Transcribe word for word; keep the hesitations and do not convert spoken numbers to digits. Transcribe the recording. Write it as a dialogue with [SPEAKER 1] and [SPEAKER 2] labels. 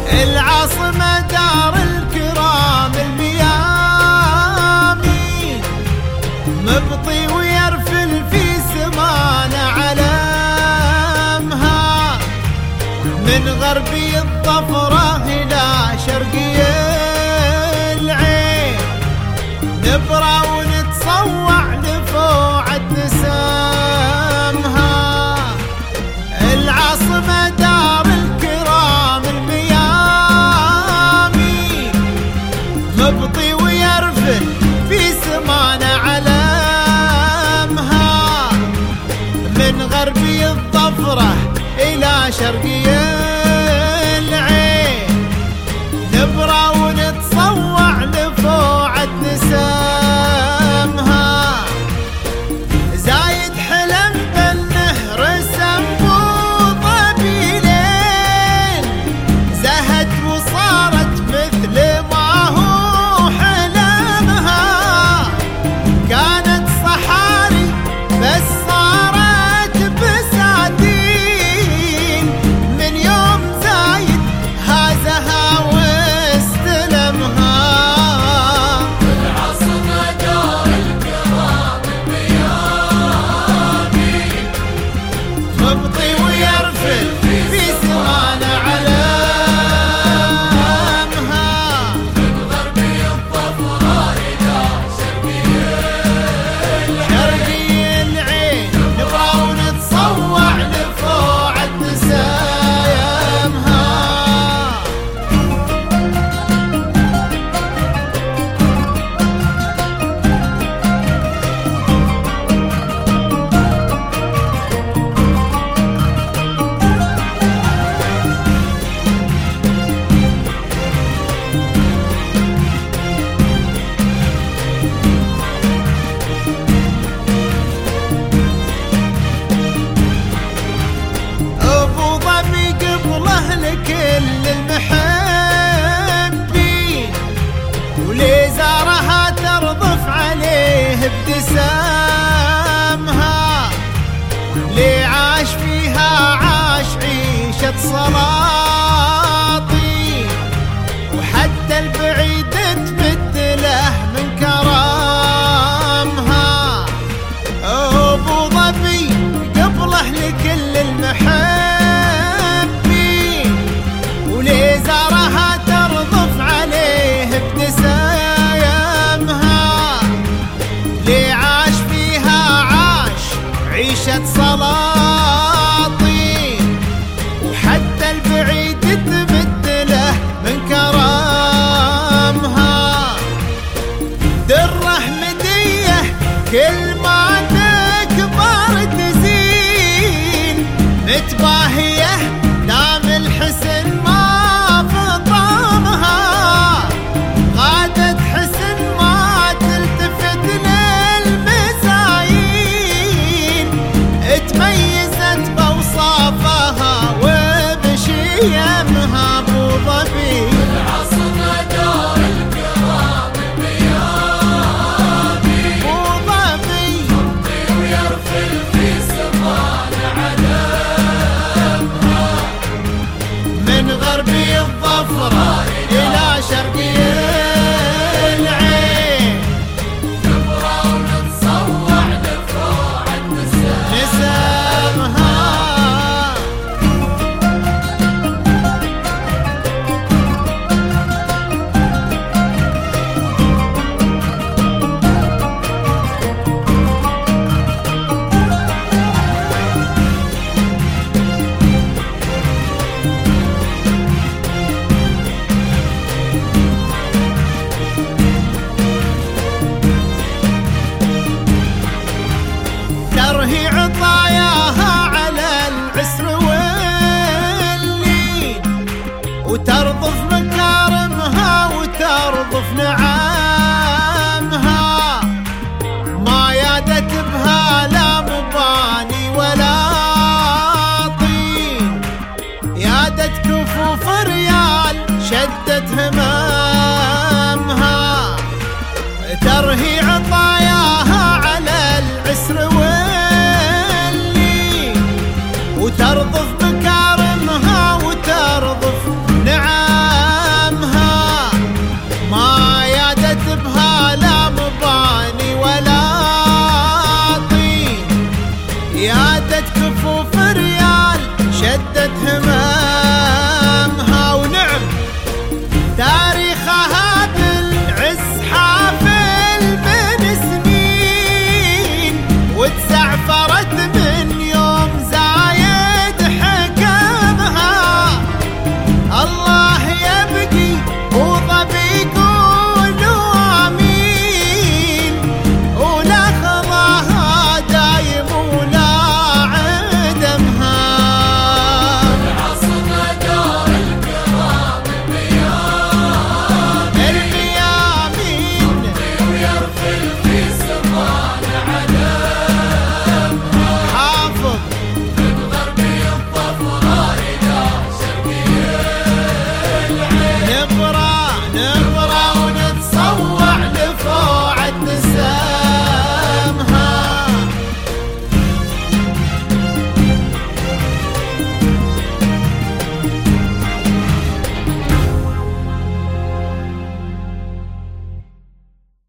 [SPEAKER 1] العاصمة دار الكرام الميامي، مبطي ويرفل في سمانة علمها، من غربي الظفرة إلى شرقي العين، نبرى ونتصوع لفوعة نسمها. العاصمة دار الكرام الميامي، مبطي ويرفل في سمانة علمها، من غربي الظفرة إلى شرقي العين، نبرى ونتصوع لفوعة نسمها. زايد حلم بالنهر سمبوطة بيلين، زهت وصارت مثل ما هو حلمها، كانت صحاري بس صارت بساتين، من يوم زايد هازها واستلمها.
[SPEAKER 2] العاصمة دار الكرام الميامي،
[SPEAKER 1] مبطي ويرفل في سمانة علمها،
[SPEAKER 2] من غربي الظفرة إلى شرقي
[SPEAKER 1] شرقي العين، نبرى ونتصوع لفوعة نسايمها. أبو ظبي قبله لكل المحبين، ولي زارها ترضف عليه ابتسامها، لي عاش فيها عاش عيشة سلاطين، وحتى البعيد تمد له من كرامها. أبو ظبي قبله لكل المحبين، ولي زارها ترضف عليه ابتسامها، لي عاش فيها عاش عيشة سلاطين، وحتى البعيد تمد له من كرامها. دره مدية كل ما تكبر تزين، متباهية دام الحسن ما فطامها، غادت حسن ما تلتفت للمسايين، تميزت بوصافها وبشيمها. ابو ظبي
[SPEAKER 2] العاصمة دار الكرام الميامي،
[SPEAKER 1] ابو ظبي
[SPEAKER 2] مبطي ويرفل في سمانة علمها،
[SPEAKER 1] من غربي الظفرة إلى شرقي العين،
[SPEAKER 2] نبرى ونتصوع لفوعة
[SPEAKER 1] نسمها. ترهي عطاياها على العسر واللين، وترضف مكارمها وترضف نعامها، ما يادت بها لا مباني ولا طين، يادت كفوف ريال شدت همامها. ترهي عطاياها على العسر واللين، وترضف مكارمها وترضف نعامها، شدت